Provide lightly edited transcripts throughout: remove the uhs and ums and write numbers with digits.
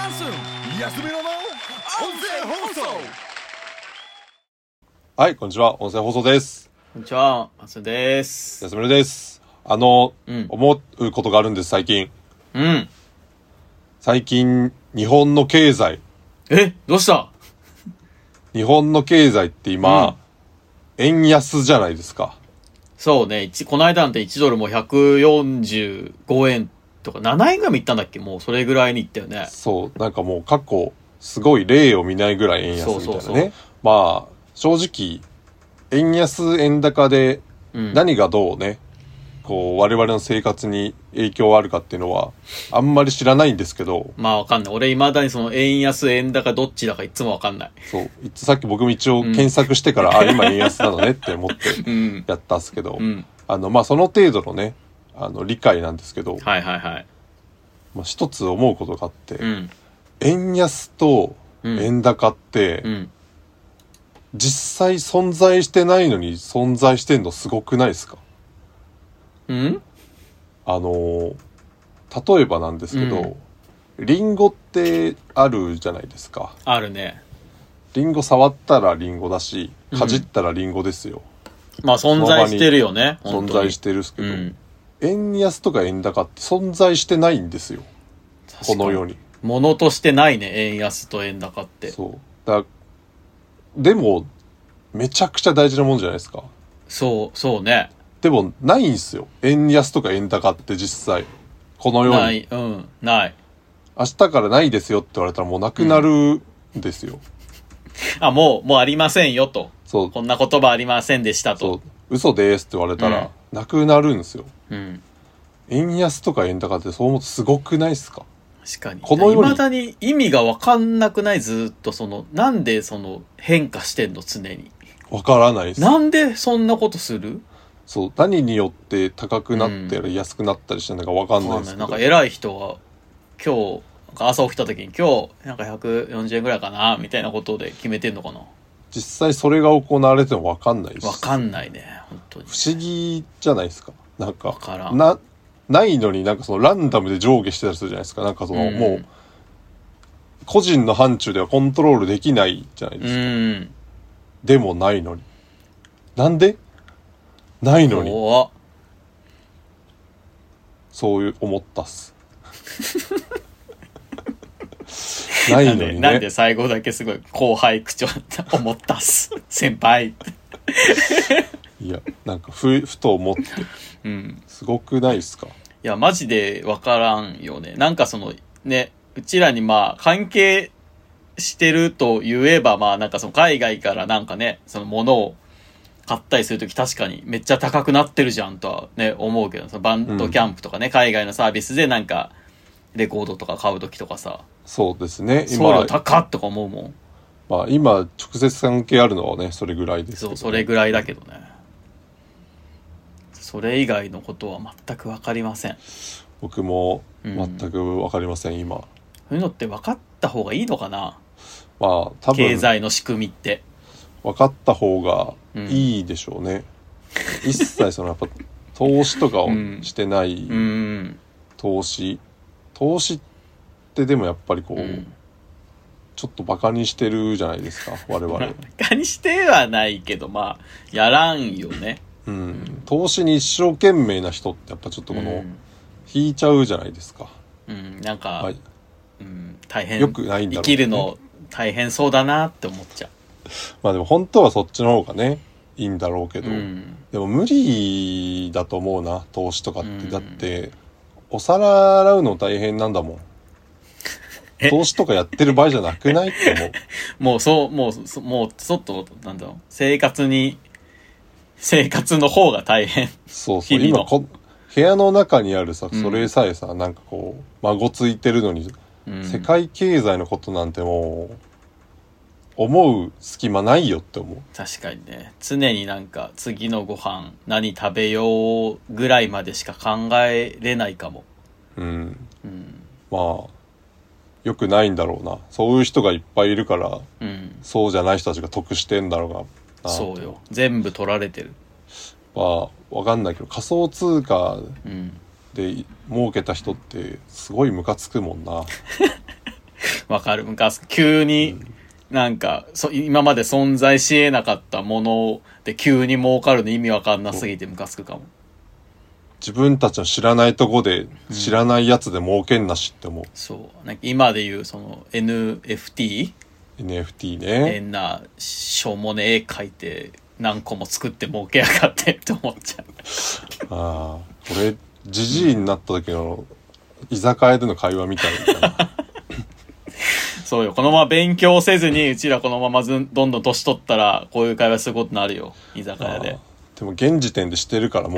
ャンスン安めの音声放送。 はい、こんにちは。音声放送です。 こんにちは、松です。 安村です。思うことがあるんです、最近。最近、日本の経済。 どうした？ 日本の経済って今、円安じゃないですか。 そうね、この間なんて1ドルも145円とか、7円ぐらいもいったんだっけ？もうそれぐらいにいったよね。 そう、なんかもう過去、すごい例を見ないぐらい円安みたいなね。 そうまあ、正直、円安円高で何がどうね、こう我々の生活に影響あるかっていうのはあんまり知らないんですけど。 まあわかんない。俺未だにその円安円高どっちだかいつもわかんない。 そう。さっき僕も一応検索してから、今円安なのねって思ってやったんですけど、まあその程度のね、理解なんですけど、 はいはいはい。 まあ一つ思うことがあって、円安と円高って、実際存在してないのに存在してんのすごくないですか？例えばなんですけど、リンゴってあるじゃないですか。 あるね。 リンゴ触ったらリンゴだし、かじったらリンゴですよ。 まあ存在してるよね。 存在してるっすけど、円安とか円高って存在してないんですよ。この世に。 物としてないね、円安と円高って。 そう。でも、めちゃくちゃ大事なもんじゃないですか。 そうね。 でも、ないんすよ。円安とか円高って実際。この世に。 ない、ない。 明日からないですよって言われたらもうなくなるんですよ。 もうありませんよと。 そう。 こんな言葉ありませんでしたと。 そう。嘘ですって言われたら、なくなるんですよ。円安とか円高ってそう思うとすごくないっすか？ 確かに。 この世に。 未だに意味がわかんなくない？ずっとなんで変化してんの常に。 わからないっす。 なんでそんなことする？ そう。何によって高くなったり安くなったりしてるのかわかんないですけど。 なんか偉い人が今日、朝起きた時に今日なんか140円ぐらいかなみたいなことで決めてんのかな。 実際それが行われてもわかんないし。 わかんないね、本当に。 不思議じゃないですか。なんか、 わからん。 ないのになんかランダムで上下してたりするじゃないですか。なんかもう、個人の範疇ではコントロールできないじゃないですか。でもないのに。なんでないのに。そう思ったっす。ないのにね。 なんで最後だけすごい後輩口調だった思ったっす。先輩。 いや、なんかふと思って。すごくないっすか？ いや、マジでわからんよね。なんかね、うちらに関係してると言えば、なんか海外からなんかね、物を買ったりするとき確かにめっちゃ高くなってるじゃんとはね、思うけど、バンドキャンプとかね、海外のサービスでなんか、レコードとか買うときとかさ。 そうですね。 送料高っとか思うもん。 今、直接関係あるのはね、それぐらいですけど、ね。 それぐらいだけどね。それ以外のことは全くわかりません。 僕も全くわかりません、今。 そういうのって分かった方がいいのかな？ 多分。 経済の仕組みって。 分かった方がいいでしょうね。一切やっぱ投資とかをしてない、投資ってでもやっぱりちょっとバカにしてるじゃないですか、我々。 バカにしてはないけど、やらんよね。 投資に一生懸命な人ってやっぱちょっと引いちゃうじゃないですか。 なんか、大変。 よくないんだろうね。 生きるの大変そうだなって思っちゃう。 でも本当はそっちの方がね、いいんだろうけど、でも無理だと思うな、投資とかって。だって、お皿洗うの大変なんだもん。投資とかやってる場合じゃなくないって思う。 もうちょっと、なんだろう、生活の方が大変。 そう、今部屋の中にあるさ、それさえさ、なんか孫ついてるのに、世界経済のことなんてもう、思う隙間ないよって思う。 確かにね。常になんか次のご飯何食べようぐらいまでしか考えれないかも。 よくないんだろうな。そういう人がいっぱいいるから、そうじゃない人たちが得してんだろうな。 そうよ。全部取られてる。 わかんないけど、仮想通貨で儲けた人ってすごいムカつくもんな。 わかる。急に、なんか、今まで存在し得なかったもので急に儲かるの意味わかんなすぎてムカつくかも。 自分たちの知らないとこで、知らないやつで儲けんなしって思う。 そう。なんか今で言う、その NFT?NFT ね。 変な、しょうもね絵描いて、何個も作って儲けやがってって思っちゃう。 ああ、俺、ジジイになった時の、居酒屋での会話みたいな。 そうよ。このまま勉強せずに、うちらこのままどんどん年取ったら、こういう会話することになるよ。居酒屋で。 でも現時点でしてるからもう。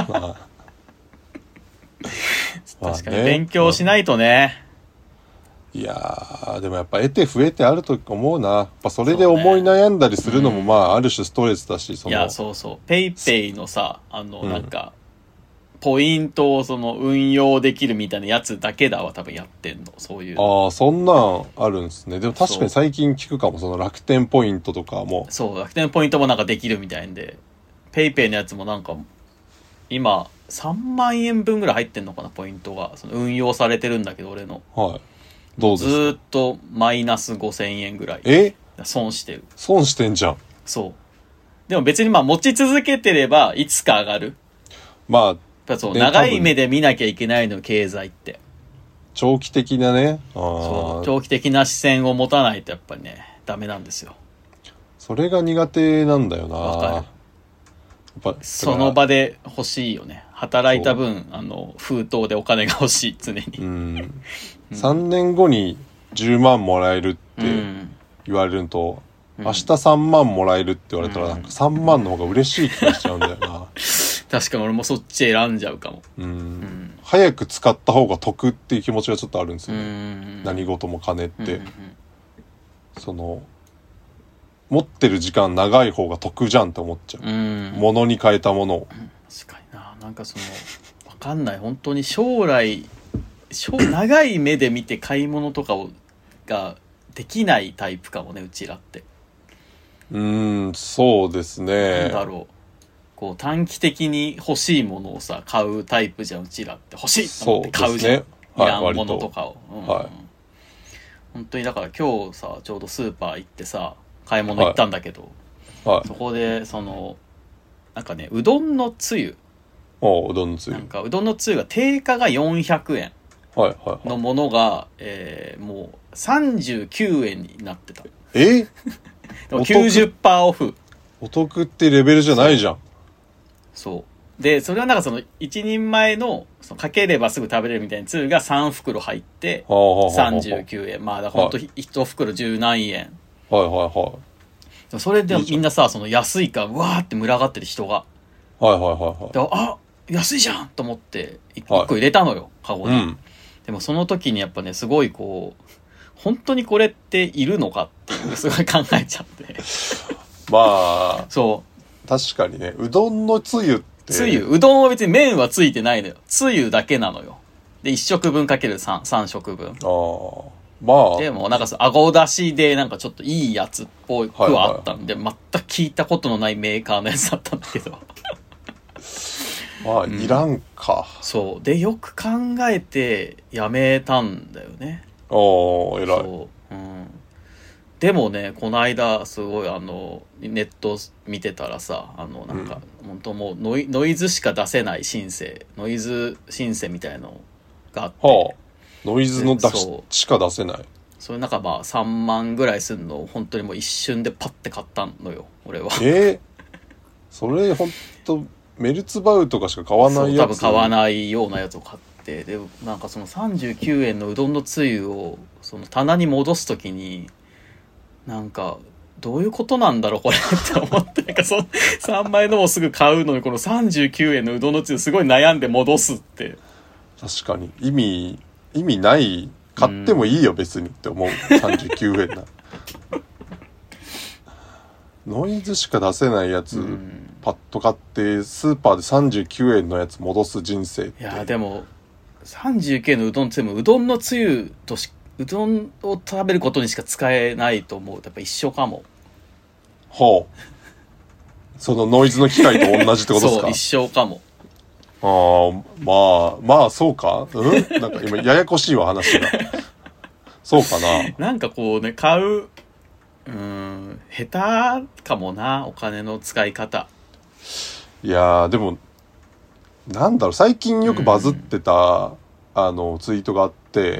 確かに勉強しないとね。 いやー、でもやっぱ得て増えてあると思うな。やっぱそれで思い悩んだりするのもまあある種ストレスだし、 いや、そうそう。ペイペイのさ、なんか、ポイントを運用できるみたいなやつだけだわ、多分やってんの。そういう。 ああ、そんなんあるんですね。でも確かに最近聞くかも、その楽天ポイントとかも。 そう、楽天ポイントもなんかできるみたいんで、ペイペイのやつもなんか、今、3万円分ぐらい入ってんのかな、ポイントが。運用されてるんだけど、俺の。 はい。どうですか？ ずーっとマイナス5000円ぐらい。損してる。 損してんじゃん。 そう。でも別にまあ持ち続けてれば、いつか上がる。 まあ、 やっぱそう、長い目で見なきゃいけないの、経済って。 長期的なね。 そう、長期的な視線を持たないとやっぱりね、ダメなんですよ。 それが苦手なんだよな。 わかる。 やっぱその場で欲しいよね。働いた分、封筒でお金が欲しい、常に。 3年後に10万もらえるって言われるのと、明日3万もらえるって言われたらなんか3万の方が嬉しい気がしちゃうんだよな。 確かに俺もそっち選んじゃうかも。 早く使った方が得っていう気持ちがちょっとあるんですよね。何事も金って。持ってる時間長い方が得じゃんって思っちゃう。物に変えたものを。 確かにな。なんかわかんない。本当に将来、長い目で見て買い物とかができないタイプかもね、うちらって。 そうですね。 なんだろう。こう短期的に欲しいものをさ、買うタイプじゃん、うちらって。欲しいと思って買うじゃん。いらんものとかを。本当にだから今日さ、ちょうどスーパー行ってさ、買い物行ったんだけど、そこでなんかね、うどんのつゆ。 うどんのつゆ。 なんかうどんのつゆが定価が400円のものが、もう39円になってた。でも 90% オフ。 お得ってレベルじゃないじゃん。 そう。で、それはなんか一人前の、かければすぐ食べれるみたいなつゆが3袋入って、39円。まあ、だからほんと1袋10何円。それでみんなさ、安いから、うわーって群がってる人が。あ、安いじゃんと思って、1個入れたのよ、カゴに。でもその時にやっぱね、すごい本当にこれっているのかっていう、すごい考えちゃって。 まあ、 そう。 確かにね、うどんのつゆって。 うどんは別に麺はついてないのよ。つゆだけなのよ。で、1食分かける3食分。 まあ。 でもなんかあごだしでなんかちょっといいやつっぽくはあったんで、全く聞いたことのないメーカーのやつだったんだけど。 まあ、いらんか。 そう。で、よく考えてやめたんだよね。 偉い。 そう。でもね、この間、すごいネット見てたらさ、なんか、本当もうノイズしか出せないノイズ申請みたいのがあって、 ノイズのしか出せない。 それなんかまあ3万ぐらいするのを本当にもう一瞬でパッて買ったのよ、俺は。 それ本当メルツバウとかしか買わないやつ。 多分買わないようなやつを買って、で、なんか39円のうどんのつゆを棚に戻すときに、なんか、どういうことなんだろうこれって思って、なんか3枚のもすぐ買うのに、この39円のうどんのつゆすごい悩んで戻すって。 確かに。意味ない。買ってもいいよ、別にって思う。39円な。ノイズしか出せないやつ、パッと買って、スーパーで39円のやつ戻す人生って。 いや、でも、39円のうどんつゆも、うどんのつゆとうどんを食べることにしか使えないと思う。やっぱ一緒かも。 そのノイズの機械と同じってことですか？ そう、一緒かも。 まあ、そうか？なんか今、ややこしいわ、話が。 そうかな。 なんかこうね、買う、下手かもな、お金の使い方。 いやー、でも、なんだろう、最近よくバズってた、ツイートがあって、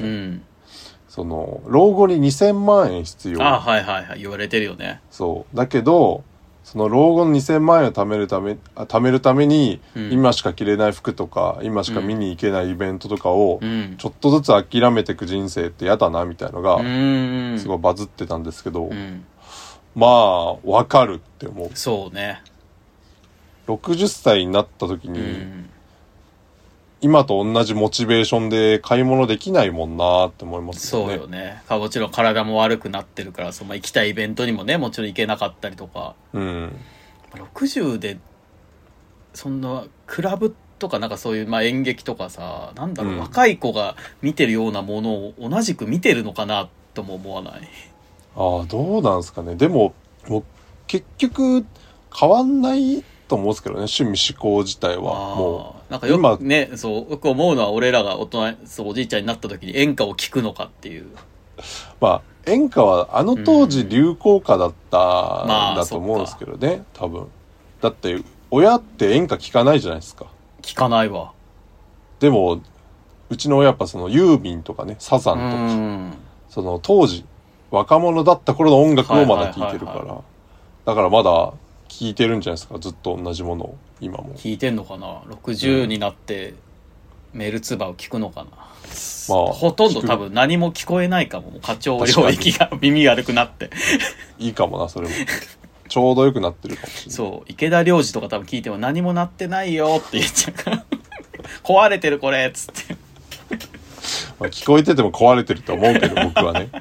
うん。 その、老後に2000万円必要。 あ、はいはいはい、言われてるよね。 そう。だけど、その老後の2000万円を貯めるために、 うん、 今しか着れない服とか、今しか見に行けないイベントとかを、 うん、 ちょっとずつ諦めていく人生って嫌だな、みたいのが、すごいい。 バズってたんですけど、 うん。 まあ、わかるって思う。 そうね。 60歳になった時うに、 ん。 今と同じモチベーションで買い物できないもんなって思いますよね。 そうよね。もちろん体も悪くなってるから、行きたいイベントにもね、もちろん行けなかったりとか。 うん。 60で、そんな、クラブとかなんかそういう、まあ演劇とかさ、なんだろう、若い子が見てるようなものを同じく見てるのかなとも思わない。 ああ、どうなんすかね。でも、もう、結局、変わんないと思うんですけどね、趣味思考自体は。もう、 なんかよくね、そう、よく思うのは俺らが大人、そう、おじいちゃんになった時に演歌を聴くのかっていう。 まあ、演歌はあの当時流行歌だったまあんだと思うんですけどね、多分。だって、親って演歌聴かないじゃないですか。 聞かないわ。 でも、うちの親やっぱそのユーミンとかね、サザンとか、その当時、若者だった頃の音楽をまだ聴いてるから。だからまだ聴いてるんじゃないですか、ずっと同じものを、今も。 聞いてんのかな ?60 になってメルツバを聞くのかな、まあ、ほとんど多分何も聞こえないかも。もう課長領域が耳悪くなって。 いいかもな、それも。ちょうど良くなってるかもしれない。 そう。池田良二とか多分聞いても何もなってないよって言っちゃうから。壊れてるこれっつって。 まあ聞こえてても壊れてると思うけど、僕はね。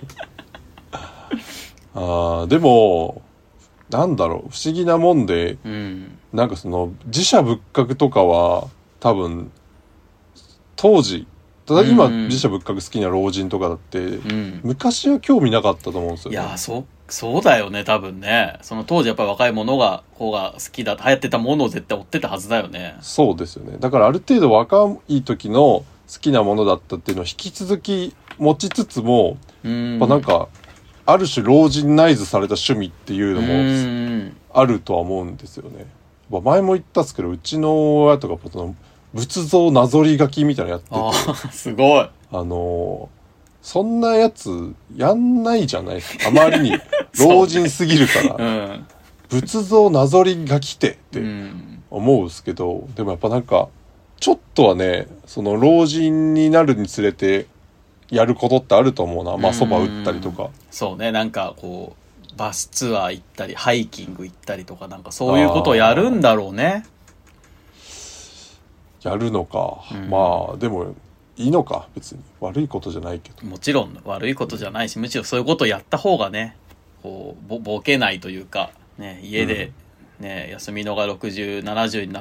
でも、なんだろう、不思議なもんで、なんかその、自社仏閣とかは、多分、当時、ただ今、自社仏閣好きな老人とかだって、昔は興味なかったと思うんですよ、ね。 いや、そうだよね、多分ね。その当時やっぱり若い子が好きだ、流行ってたものを絶対追ってたはずだよね。 そうですよね。だからある程度若い時の好きなものだったっていうのを引き続き持ちつつも、やっぱなんか、ある種老人ナイズされた趣味っていうのもあるとは思うんですよね。前も言ったんですけど、うちの親とかその仏像なぞり書きみたいなのやってて。 すごい。 そんなやつやんないじゃないですか。あまりに老人すぎるから。仏像なぞり書きてって思うんですけど、でもやっぱなんか、ちょっとはね、その老人になるにつれて、やることってあると思うな。まあ、蕎麦打ったりとか。 そうね、なんかこう、バスツアー行ったり、ハイキング行ったりとか、なんかそういうことをやるんだろうね。 やるのか。まあ、でも、いいのか、別に。悪いことじゃないけど。 もちろん悪いことじゃないし、むしろそういうことをやった方がね、こう、ボケないというか、ね、家で、ね、休みのが60、70になって、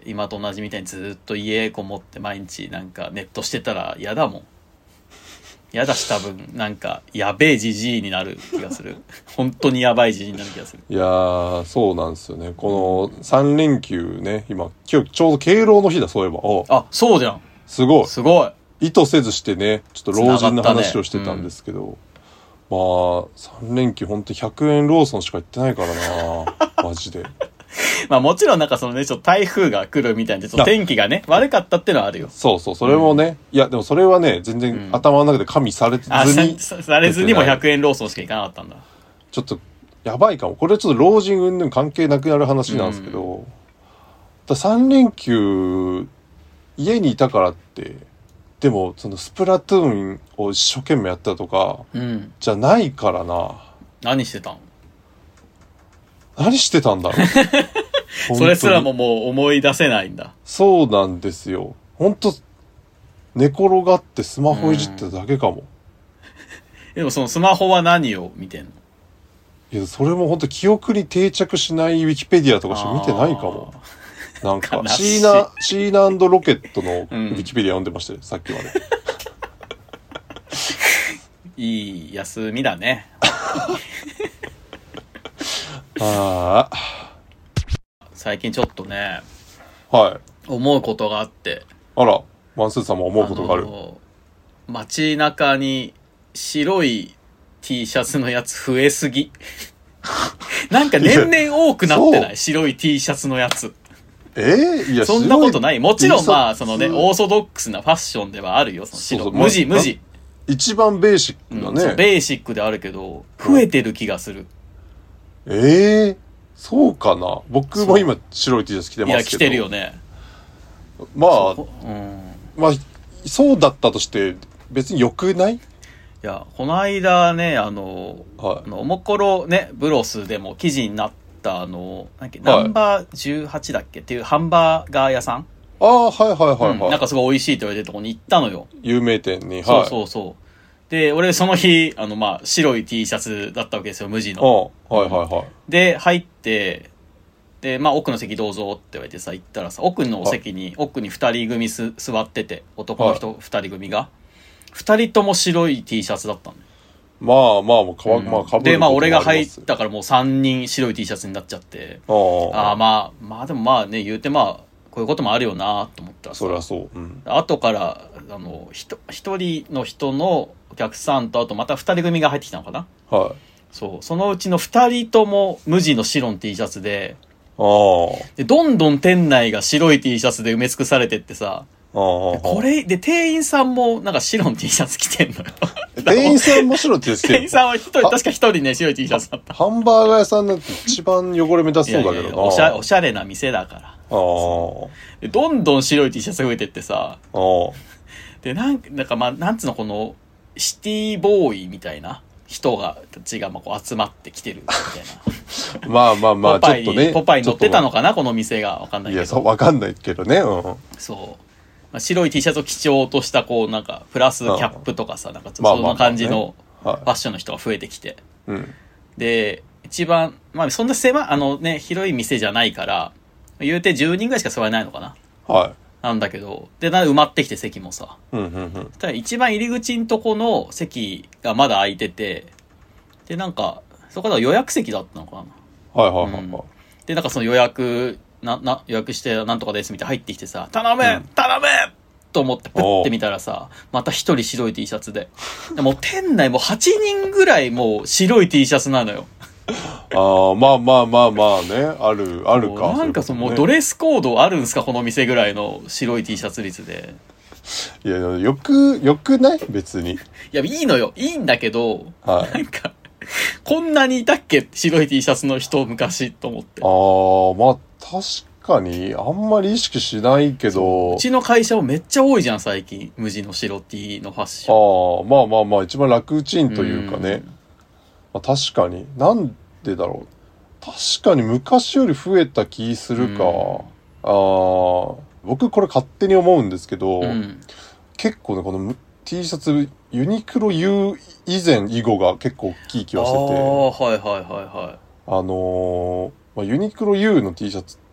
今と同じみたいにずっと家こもって毎日なんかネットしてたら嫌だもん。嫌だし多分なんかやべえじじいになる気がする。本当にやばいじじいになる気がする。 いやー、そうなんですよね。この3連休ね、今日ちょうど敬老の日だ、そういえば。 あ、そうじゃん。 すごい。 すごい。 意図せずしてね、ちょっと老人の話をしてたんですけど、まあ、3連休ほんと100円ローソンしか行ってないからなマジで。 まあもちろんなんかそのね、ちょっと台風が来るみたいで、ちょっと天気がね、悪かったってのはあるよ。 そうそう、それもね、いや、でもそれはね、全然頭の中で加味されずに。 されずにも100円ローソンしか行かなかったんだ。 ちょっと、やばいかも。これはちょっと老人云々関係なくなる話なんですけど、3連休、家にいたからって、でも、そのスプラトゥーンを一生懸命やったとか、じゃないからな。 何してたん？ 何してたんだろう。 それすらももう思い出せないんだ。 そうなんですよ。ほんと、寝転がってスマホいじってただけかも。 でもそのスマホは何を見てんの？ いや、それもほんと記憶に定着しないウィキペディアとかしか見てないかも。なんか、シーナ&ロケットのウィキペディア読んでましたよ、さっきまで。 いい休みだね。最近ちょっとね、 はい。 思うことがあって。 あら、マンスーさんも思うことがある。 街中に白い T シャツのやつ増えすぎ。なんか年々多くなってない？白い T シャツのやつ。 いや、 そんなことない。もちろんまあ、 T シャツそのね、オーソドックスなファッションではあるよ、その白。 そうそう無地、無地。 一番ベーシックだね。 そうベーシックであるけど、増えてる気がする。 そうかな。僕も今白い T シャツ着てますけど。 いや、着てるよね。 まあ、 うん。 そうだったとして別に良くない？ いや、この間ね、 はい、 おもころね、ブロスでも記事になったなんだっけ、 はいナンバー18だっけっていうハンバーガー屋さん、 ああ、はいはいはいはい。 なんかすごい美味しいって言われてるとこに行ったのよ。 有名店に、 そうそうそう。で、俺その日、まあ、白い T シャツだったわけですよ、無地の。 はいはいはい。 で、入って、で、まあ、奥の席どうぞって言われてさ、行ったらさ、奥のお席に、奥に二人組座ってて、男の人二人組が。二人とも白い T シャツだったの。 まあまあ、もうまあ、被るで、まあ、俺が入っこともたからもう三人白い T シャツになっちゃって。 ありまあ、でもまあね、言うてまあ、こういうこともあるよなと思ったらさ。 そりゃそう。うん。 後から、一人の人のお客さんと、あとまた二人組が入ってきたのかな。 はい。 そう。そのうちの二人とも無地の白の T シャツで、 で、 どんどん店内が白い T シャツで埋め尽くされてってさ、これ、で、店員さんもなんか白の T シャツ着てんのよ。 店員さんも白って言って店員さんは確か一人ね、白い T シャツだった。 ハンバーガー屋さんなんて一番汚れ目立つそうだけどな。 いやおしゃれな店だから。でどんどん白い T シャツが増えてってさ、で、なんかまあ、なんつうの、この、シティボーイみたいな人たちがまあこう集まってきてるみたいな。 まあまあまあ、ちょっとね。 ポパイに乗ってたのかな、この店が。わかんないけど。 いや、そう、わかんないけどね。 そう。まあ、白い T シャツを基調とした、こう、なんか、プラスキャップとかさ、なんか、そんな感じのファッションの人が増えてきて。で、一番、まあ、そんな広い店じゃないから、言うて10人ぐらいしか座れないのかな。 はい。 なんだけど、で、埋まってきて席もさ。ただ一番入り口んとこの席がまだ空いてて、で、なんか、そこでは予約席だったのかな。 はいはいはい。 で、なんかその予約してなんとかですみたいな入ってきてさ、頼むと思ってプッて見たらさ、また一人白い T シャツで。でも店内もう8人ぐらいもう白い T シャツなのよ。 まあまあまあまあね、あるか。 なんかもうドレスコードあるんすかこの店ぐらいの白い T シャツ率で。 いや、よくない別に。 いや、いいのよ。いいんだけど、 はい、 なんか、こんなにいたっけ白い T シャツの人昔と思って。 まあ確かに、あんまり意識しないけど。 うちの会社もめっちゃ多いじゃん、最近。無地の白 T のファッション。まあまあまあ、一番楽ちんというかね。まあ、確かに。なんでだろう。確かに昔より増えた気するか。僕これ勝手に思うんですけど、結構ね、この T シャツ、ユニクロ U 以前以後が結構大きい気がしてて。 はいはいはいはい。 まあ、ユニクロ U の T シャツって、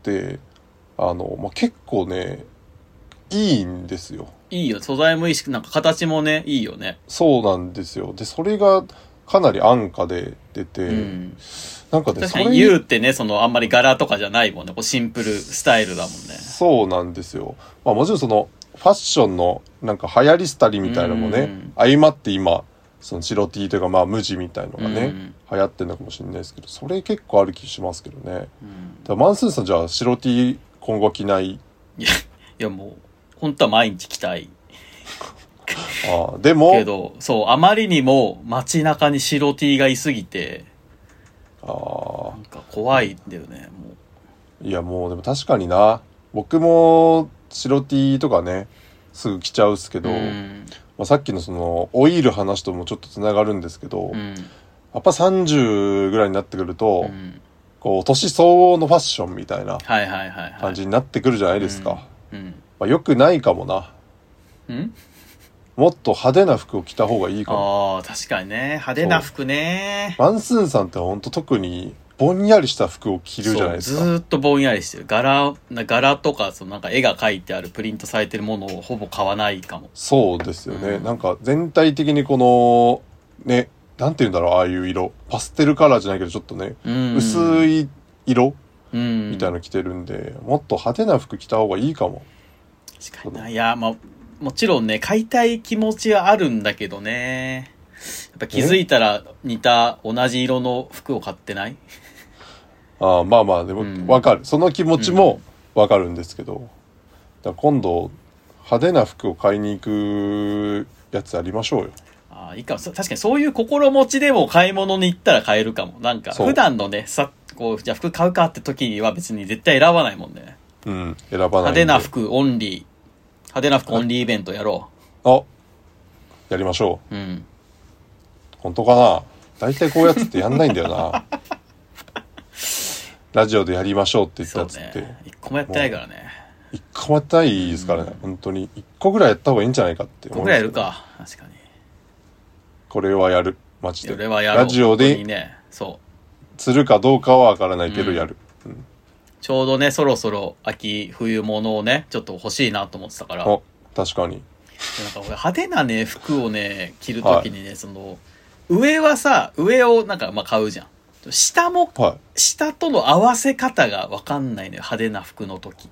まあ、結構ね、いいんですよ。 いいよ。素材もいいし、なんか形もね、いいよね。 そうなんですよ。で、それがかなり安価で出て、なんかね、 確かに U ってね、あんまり柄とかじゃないもんね。こうシンプルスタイルだもんね。 そうなんですよ。まあもちろんファッションのなんか流行り廃りみたいなのもね、相まって今、その白 T というかまあ無地みたいのがね、流行ってるのかもしれないですけど、それ結構ある気しますけどね。だマンスーさんじゃあ白 T 今後着ない？ いやもう、本当は毎日着たい。 でも。 けど、そう、あまりにも街中に白 T がいすぎて、なんか怖いんだよね、もう。いやもうでも確かにな。僕も白 T とかね、すぐ着ちゃうっすけど、まあ、さっきのオイル話ともちょっとつながるんですけど、やっぱ30ぐらいになってくると、こう年相応のファッションみたいな感じになってくるじゃないですか。まあ、よくないかもな。もっと派手な服を着た方がいいかも。 確かにね。派手な服ね。 マンスーンさんってほんと特にぼんやりした服を着るじゃないですか。 ずーっとぼんやりしてる。柄とか、なんか絵が描いてあるプリントされてるものをほぼ買わないかも。 そうですよね。なんか全体的にこの、ね、なんて言うんだろう、ああいう色。パステルカラーじゃないけどちょっとね、薄い色みたいなの着てるんで、もっと派手な服着た方がいいかも。 確かにな。いや、まあ、もちろんね、買いたい気持ちはあるんだけどね。 ぱ気づいたら似た同じ色の服を買ってない？ ああ、まあまあ、でもわかる。その気持ちもわかるんですけど、だから今度派手な服を買いに行くやつやりましょうよ。 ああ、いいかも。確かにそういう心持ちでも買い物に行ったら買えるかも。なんか、普段のね、こう、じゃあ服買うかって時には別に絶対選ばないもんね。 うん、選ばないんで。 派手な服オンリー。派手な服オンリーイベントやろあ、やりましょう。うん。 本当かな。大体こういうやつってやんないんだよな。ラジオでやりましょうって言ったやつって、 ね、一個もやってないからね。 一個もやってないですからね、本当に。一個ぐらいやった方がいいんじゃないかって思います、ね。 一個ぐらいやるか。確かに。 これはやる。マジで。 これはやる。 ラジオで、 ね、そう。 するかどうかはわからないけどやる。うん、 ちょうどね、そろそろ秋冬物をね、ちょっと欲しいなと思ってたから。 あ、確かに。 なんか俺派手なね、服をね、着るときにね、その、上はさ、上をなんかまあ買うじゃん。下も、 はい、 下との合わせ方がわかんないのよ、派手な服の時。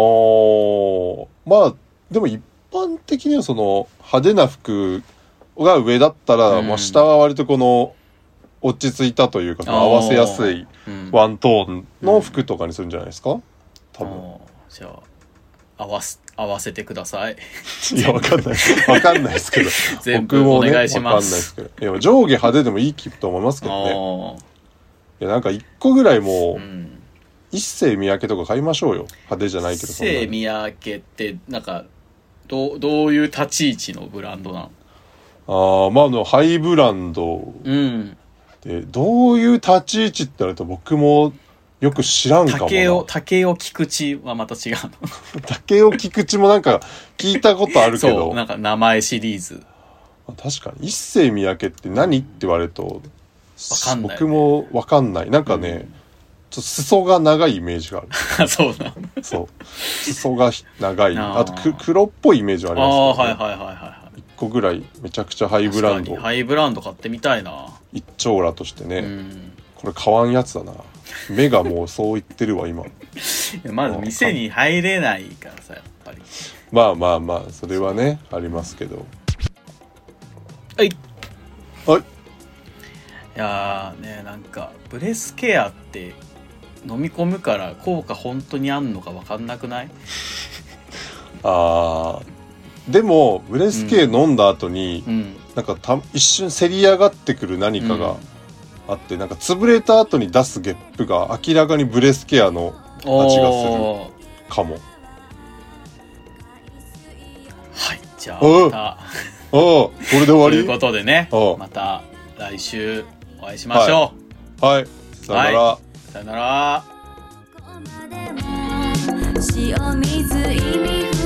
まあでも一般的にはその派手な服が上だったら、まあ下は割とこの落ち着いたというか合わせやすいワントーンの服とかにするんじゃないですか、多分。 じゃあ合わせてください。 いや、わかんないですけど。 全部お願いします。 わかんないですけど。いや、上下派手でもいい気と思いますけどね。いや、なんか一個ぐらいもう、一世三宅とか買いましょうよ。派手じゃないけど。 一世三宅って、なんか、どういう立ち位置のブランドなの？ まあハイブランド。で、どういう立ち位置って言われると僕もよく知らんかもな。 竹尾菊池はまた違うの。 竹尾菊池もなんか聞いたことあるけど。 そう、なんか名前シリーズ。 確かに。一世三宅って何って言われると、 わかんない、ね。 僕もわかんない。なんかね、ちょっと裾が長いイメージがある。 そうなの。 そう。裾が長い。あと黒っぽいイメージはありますけど、ね。 はい。 一個ぐらいめちゃくちゃハイブランド。 ハイブランド買ってみたいな。 一丁羅としてね。これ買わんやつだな。目がもうそう言ってるわ今。 まず店に入れないからさ、やっぱり。 まあそれはねありますけど。 はい。 はい。 いやーね、なんかブレスケアって飲み込むから効果本当にあんのか分かんなくない？ でもブレスケア飲んだ後に、なんか一瞬せり上がってくる何かがあって、なんか潰れた後に出すゲップが明らかにブレスケアの味がするかも。 はい、じゃあまたこれで終わりということでね、また来週お会いしましょう。はい、さよなら。 さよなら。 塩水意味